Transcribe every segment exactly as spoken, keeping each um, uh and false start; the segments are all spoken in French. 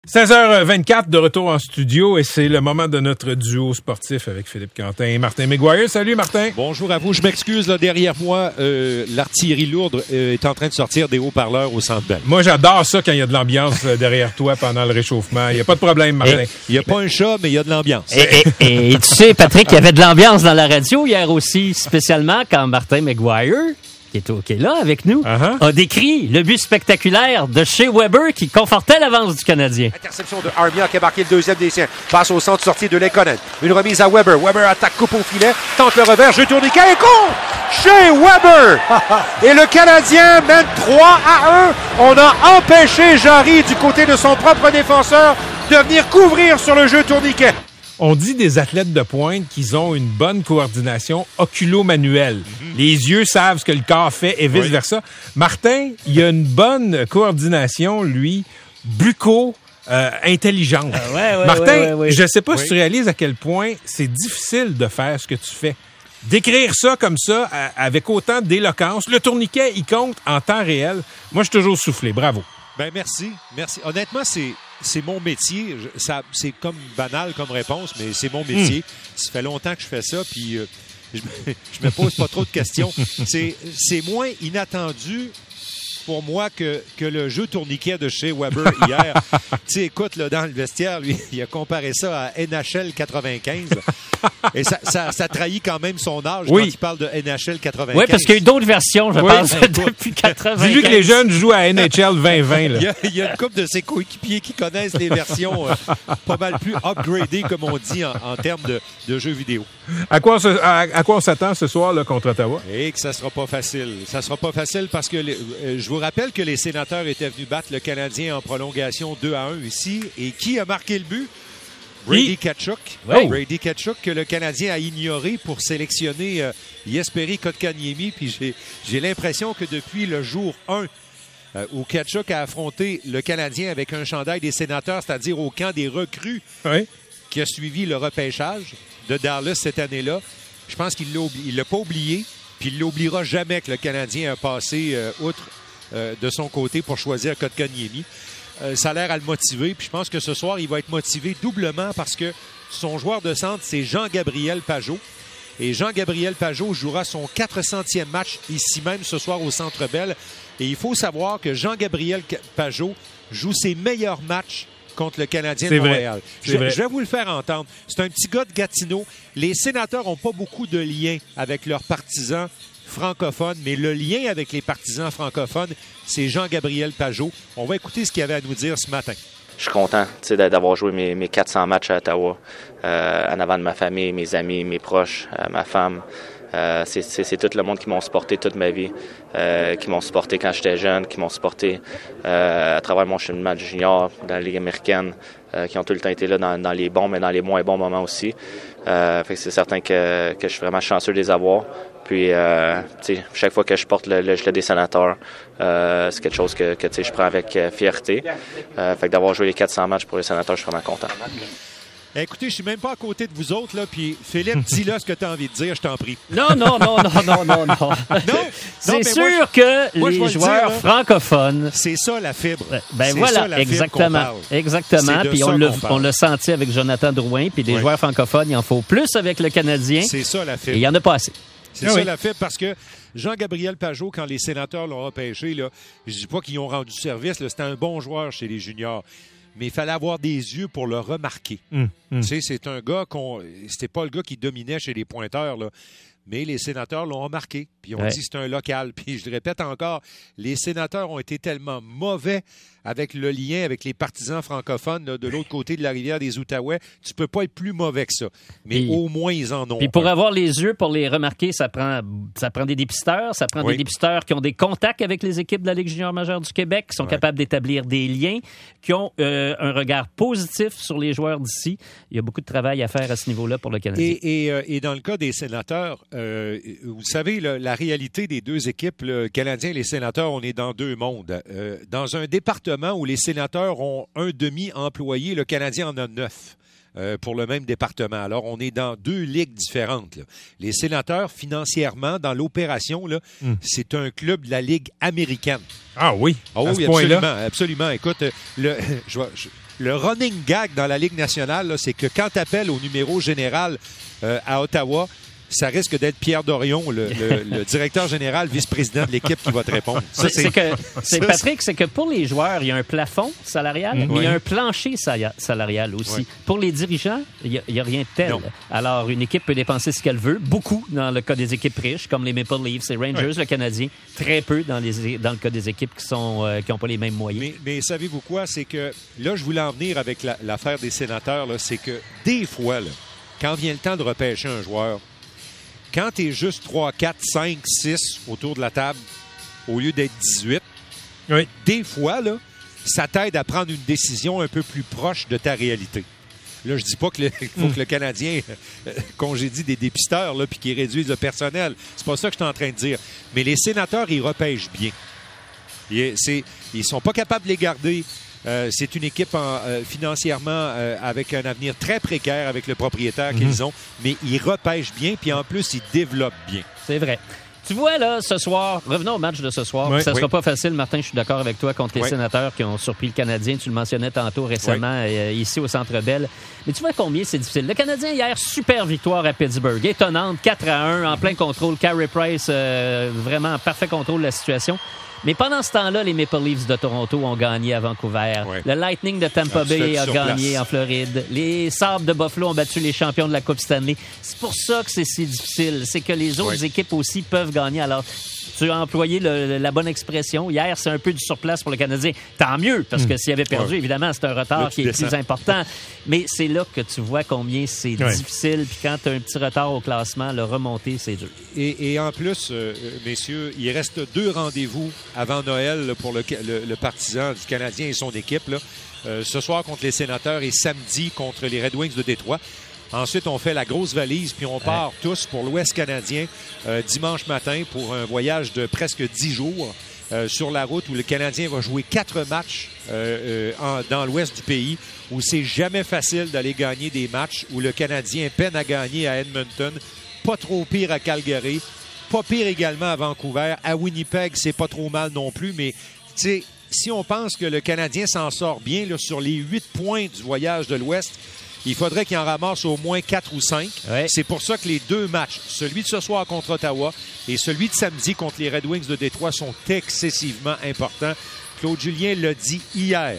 seize heures vingt-quatre de retour en studio et c'est le moment de notre duo sportif avec Philippe Quentin et Martin McGuire. Salut Martin. Bonjour à vous. Je m'excuse, là, derrière moi, euh, l'artillerie lourde euh, est en train de sortir des haut-parleurs au Centre Bell. Moi, j'adore ça quand il y a de l'ambiance derrière toi pendant le réchauffement. Il n'y a pas de problème, Martin. Il n'y a pas un chat, mais il y a de l'ambiance. Et, et, et tu sais, Patrick, il y avait de l'ambiance dans la radio hier aussi, spécialement quand Martin McGuire, qui est, qui est là avec nous, uh-huh. a décrit le but spectaculaire de Shea Weber qui confortait l'avance du Canadien. Interception de Armia qui a marqué le deuxième des siens. Passe au centre, sortie de Lekonen. Une remise à Weber. Weber attaque, coupe au filet, tente le revers, jeu tourniquet et compte! Shea Weber! Et le Canadien mène trois à un. On a empêché Jarry du côté de son propre défenseur de venir couvrir sur le jeu tourniquet. On dit des athlètes de pointe qu'ils ont une bonne coordination oculo-manuelle. Mm-hmm. Les yeux savent ce que le corps fait et vice-versa. Oui. Martin, il a une bonne coordination, lui, bucco- euh, intelligente. Euh, ouais, ouais, Martin, ouais, ouais, ouais. je ne sais pas oui. si tu réalises à quel point c'est difficile de faire ce que tu fais. D'écrire ça comme ça, avec autant d'éloquence. Le tourniquet, il compte en temps réel. Moi, je suis toujours soufflé. Bravo. Ben merci, merci. Honnêtement, c'est c'est mon métier. Je, ça, c'est comme banal comme réponse, mais c'est mon métier. Mm. Ça fait longtemps que je fais ça, puis euh, je, je me pose pas trop de questions. C'est c'est moins inattendu pour moi que, que le jeu tourniquet de Shea Weber hier. Tu sais, écoute, là, dans le vestiaire, lui, il a comparé ça à N H L quatre-vingt-quinze. Et ça, ça, ça trahit quand même son âge oui. quand il parle de N H L quatre-vingt-quinze. Oui, parce qu'il y a eu d'autres versions, je oui. pense, depuis quatre-vingt-quinze. Dis-lui que les jeunes jouent à N H L vingt vingt. Là. Il, y a, il y a une couple de ses coéquipiers qui connaissent les versions euh, pas mal plus upgradées, comme on dit, en, en termes de, de jeux vidéo. À quoi, on se, à, à quoi on s'attend ce soir là, contre Ottawa? Et que ça sera pas facile. Ça sera pas facile parce que les, euh, je vous rappelle que les Sénateurs étaient venus battre le Canadien en prolongation deux à un ici. Et qui a marqué le but? Brady Tkachuk. Oui. Brady Tkachuk que le Canadien a ignoré pour sélectionner euh, Jesperi Kotkaniemi. Puis j'ai, j'ai l'impression que depuis le jour un euh, où Tkachuk a affronté le Canadien avec un chandail des Sénateurs, c'est-à-dire au camp des recrues oui. qui a suivi le repêchage de Dallas cette année-là, je pense qu'il ne l'a pas oublié. Puis il ne l'oubliera jamais que le Canadien a passé euh, outre euh, de son côté pour choisir Kotkaniemi. Euh, ça a l'air à le motiver. Puis je pense que ce soir, il va être motivé doublement parce que son joueur de centre, c'est Jean-Gabriel Pageau. Et Jean-Gabriel Pageau jouera son quatre centième match ici même ce soir au Centre Bell. Et il faut savoir que Jean-Gabriel Pageau joue ses meilleurs matchs contre le Canadien c'est de Montréal. Vrai. Je, je vais vous le faire entendre. C'est un petit gars de Gatineau. Les Sénateurs n'ont pas beaucoup de liens avec leurs partisans francophones, mais le lien avec les partisans francophones, c'est Jean-Gabriel Pageau. On va écouter ce qu'il avait à nous dire ce matin. Je suis content d'avoir joué mes, mes quatre cents matchs à Ottawa, euh, en avant de ma famille, mes amis, mes proches, euh, ma femme. Euh, c'est, c'est, c'est tout le monde qui m'ont supporté toute ma vie, euh, qui m'ont supporté quand j'étais jeune, qui m'ont supporté euh, à travers mon cheminement de junior dans la Ligue américaine, euh, qui ont tout le temps été là dans, dans les bons, mais dans les moins bons moments aussi. Euh, fait que c'est certain que, que je suis vraiment chanceux de les avoir. Puis, euh, chaque fois que je porte le, le gilet des Sénateurs, euh, c'est quelque chose que, que je prends avec euh, fierté. Euh, fait que d'avoir joué les quatre cents matchs pour les Sénateurs, je suis vraiment content. Écoutez, je suis même pas à côté de vous autres, là, puis Philippe, dis-là ce que tu as envie de dire, je t'en prie. Non, non, non, non, non, non, non. non? C'est non, sûr moi, que moi, les joueurs dire, là, francophones... C'est ça, la fibre. Ben c'est voilà, ça, la exactement. Exactement, puis on, le, on l'a senti avec Jonathan Drouin, puis les oui. joueurs francophones, il en faut plus avec le Canadien. C'est ça, la fibre. Et il n'y en a pas assez. C'est ah ça oui. la fibre, parce que Jean-Gabriel Pageau, quand les Sénateurs l'ont repêché, là, je dis pas qu'ils ont rendu service, là, c'était un bon joueur chez les juniors. Mais il fallait avoir des yeux pour le remarquer. Mmh, mmh. Tu sais, c'est un gars qu'on... C'était pas le gars qui dominait chez les pointeurs, là. Mais les Sénateurs l'ont remarqué. Puis on ouais. dit c'est un local. Puis je le répète encore, les Sénateurs ont été tellement mauvais avec le lien avec les partisans francophones là, de l'autre côté de la rivière des Outaouais. Tu peux pas être plus mauvais que ça. Mais puis, au moins, ils en ont. Puis pour un. avoir les yeux pour les remarquer, ça prend, ça prend des dépisteurs. Ça prend oui. des dépisteurs qui ont des contacts avec les équipes de la Ligue junior majeure du Québec, qui sont ouais. capables d'établir des liens, qui ont euh, un regard positif sur les joueurs d'ici. Il y a beaucoup de travail à faire à ce niveau-là pour le Canadien. Et, et, euh, et dans le cas des Sénateurs, euh, vous savez, là, la réalité des deux équipes, le Canadien et les Sénateurs, on est dans deux mondes. Euh, dans un département où les Sénateurs ont un demi-employé, le Canadien en a neuf. Euh, pour le même département. Alors, on est dans deux ligues différentes. Là. Les Sénateurs, financièrement, dans l'opération, là, mm. c'est un club de la Ligue américaine. Ah oui, ah, à oui, ce point-là. Absolument, absolument. Écoute, le, je, je, le running gag dans la Ligue nationale, là, c'est que quand tu appelles au numéro général euh, à Ottawa, ça risque d'être Pierre Dorion, le, le, le directeur général, vice-président de l'équipe, qui va te répondre. Ça, c'est, c'est que, c'est ça, Patrick, c'est que pour les joueurs, il y a un plafond salarial, mmh. mais il y a un plancher salarial aussi. Oui. Pour les dirigeants, il n'y a, a rien de tel. Non. Alors, une équipe peut dépenser ce qu'elle veut, beaucoup dans le cas des équipes riches, comme les Maple Leafs, les Rangers, oui. le Canadien, très peu dans, les, dans le cas des équipes qui sont euh, qui n'ont pas les mêmes moyens. Mais, mais savez-vous quoi? C'est que, là, je voulais en venir avec la, l'affaire des sénateurs, là, c'est que des fois, là, quand vient le temps de repêcher un joueur, quand tu es juste trois, quatre, cinq, six autour de la table, au lieu d'être dix-huit, oui. des fois, là, ça t'aide à prendre une décision un peu plus proche de ta réalité. Là, je dis pas qu'il faut mm. que le Canadien euh, congédie des dépisteurs puis qu'il réduise le personnel. C'est pas ça que je suis en train de dire. Mais les sénateurs, ils repêchent bien. Ils, c'est, ils sont pas capables de les garder. Euh, c'est une équipe en, euh, financièrement euh, avec un avenir très précaire avec le propriétaire mm-hmm. qu'ils ont, mais ils repêchent bien, puis en plus, ils développent bien. C'est vrai. Tu vois, là, ce soir, revenons au match de ce soir. Oui, ça ne sera oui. pas facile, Martin, je suis d'accord avec toi, contre les oui. sénateurs qui ont surpris le Canadien. Tu le mentionnais tantôt récemment, oui. euh, ici au Centre Bell. Mais tu vois combien c'est difficile. Le Canadien, hier, super victoire à Pittsburgh. Étonnante, quatre à un, en plein contrôle. Carey Price, euh, vraiment en parfait contrôle de la situation. Mais pendant ce temps-là, les Maple Leafs de Toronto ont gagné à Vancouver. Oui. Le Lightning de Tampa Bay a gagné place. en Floride. Les Sabres de Buffalo ont battu les champions de la Coupe Stanley. C'est pour ça que c'est si difficile. C'est que les autres oui. équipes aussi peuvent gagner. Alors, tu as employé le, la bonne expression. Hier, c'est un peu du surplace pour le Canadien. Tant mieux, parce que mmh. s'il avait perdu, ouais. évidemment, c'est un retard là, qui est descends. plus important. Mais c'est là que tu vois combien c'est ouais. difficile. Puis quand tu as un petit retard au classement, le remonter, c'est dur. Et, et en plus, euh, messieurs, il reste deux rendez-vous avant Noël là, pour le, le, le partisan du Canadien et son équipe. Là. Euh, ce soir contre les Sénateurs et samedi contre les Red Wings de Détroit. Ensuite, on fait la grosse valise, puis on part ouais. tous pour l'Ouest canadien euh, dimanche matin pour un voyage de presque dix jours euh, sur la route où le Canadien va jouer quatre matchs euh, euh, en, dans l'Ouest du pays, où c'est jamais facile d'aller gagner des matchs, où le Canadien peine à gagner à Edmonton, pas trop pire à Calgary, pas pire également à Vancouver. À Winnipeg, c'est pas trop mal non plus, mais tu sais, si on pense que le Canadien s'en sort bien là, sur les huit points du voyage de l'Ouest, il faudrait qu'il en ramasse au moins quatre ou cinq. Ouais. C'est pour ça que les deux matchs, celui de ce soir contre Ottawa et celui de samedi contre les Red Wings de Détroit, sont excessivement importants. Claude Julien l'a dit hier.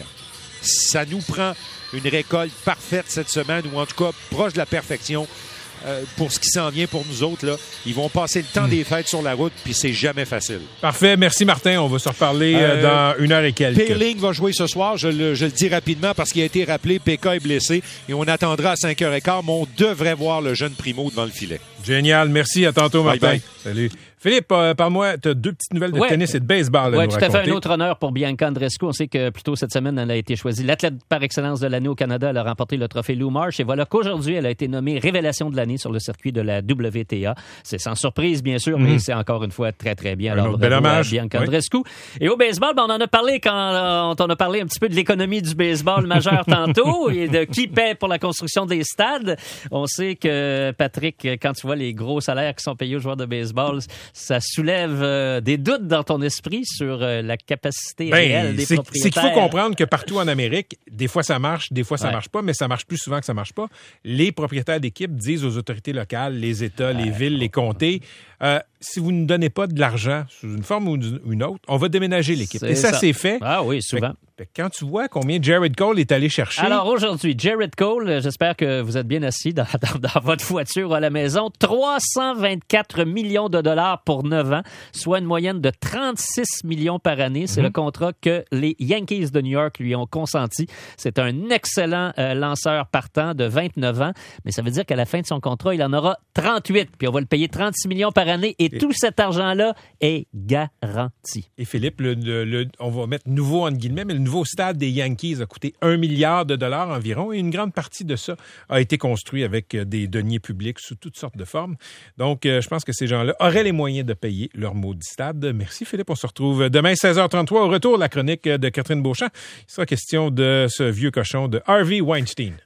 Ça nous prend une récolte parfaite cette semaine, ou en tout cas proche de la perfection. Euh, pour ce qui s'en vient pour nous autres, là, ils vont passer le temps mmh. des fêtes sur la route, puis c'est jamais facile. Parfait. Merci, Martin. On va se reparler euh, dans une heure et quelques. Pearling va jouer ce soir. Je le, je le dis rapidement parce qu'il a été rappelé. P K est blessé et on attendra à cinq heures quinze, mais on devrait voir le jeune Primo devant le filet. Génial. Merci. À tantôt, Martin. Bye bye. Salut. Philippe, euh, parle-moi, tu as deux petites nouvelles de ouais. tennis et de baseball. Oui, tout à fait. Un autre honneur pour Bianca Andreescu. On sait que plus tôt cette semaine, elle a été choisie l'athlète par excellence de l'année au Canada. Elle a remporté le trophée Lou Marsh. Et voilà qu'aujourd'hui, elle a été nommée révélation de l'année sur le circuit de la W T A. C'est sans surprise, bien sûr, mmh. mais c'est encore une fois très, très bien. Alors, bel hommage. Bianca oui. Andreescu. Et au baseball, ben, on en a parlé quand euh, on a parlé un petit peu de l'économie du baseball majeur tantôt et de qui paie pour la construction des stades. On sait que, Patrick, quand tu vois les gros salaires qui sont payés aux joueurs de baseball, ça soulève Euh, des doutes dans ton esprit sur euh, la capacité ben, réelle des c'est, propriétaires. C'est qu'il faut comprendre que partout en Amérique, des fois ça marche, des fois ça ouais. marche pas, mais ça marche plus souvent que ça marche pas. Les propriétaires d'équipes disent aux autorités locales, les États, ouais. les villes, les comtés, euh, si vous ne donnez pas de l'argent sous une forme ou une autre, on va déménager l'équipe. C'est Et ça, ça, c'est fait. Ah oui, souvent. Fait, fait, quand tu vois combien Jared Cole est allé chercher... Alors aujourd'hui, Jared Cole, j'espère que vous êtes bien assis dans, dans, dans votre voiture à la maison, trois cent vingt-quatre millions de dollars pour neuf ans, soit une moyenne de trente-six millions par année. C'est mm-hmm. le contrat que les Yankees de New York lui ont consenti. C'est un excellent euh, lanceur partant de vingt-neuf ans, mais ça veut dire qu'à la fin de son contrat, il en aura trente-huit, puis on va le payer trente-six millions par année, et, et tout cet argent-là est garanti. Et Philippe, le, le, le, on va mettre nouveau entre guillemets, mais le nouveau stade des Yankees a coûté un milliard de dollars environ, et une grande partie de ça a été construit avec des deniers publics sous toutes sortes de formes. Donc, euh, je pense que ces gens-là auraient les moyens de payer leur maudit stade. Merci Philippe, on se retrouve demain seize heures trente-trois au retour de la chronique de Catherine Beauchamp. Il sera question de ce vieux cochon de Harvey Weinstein.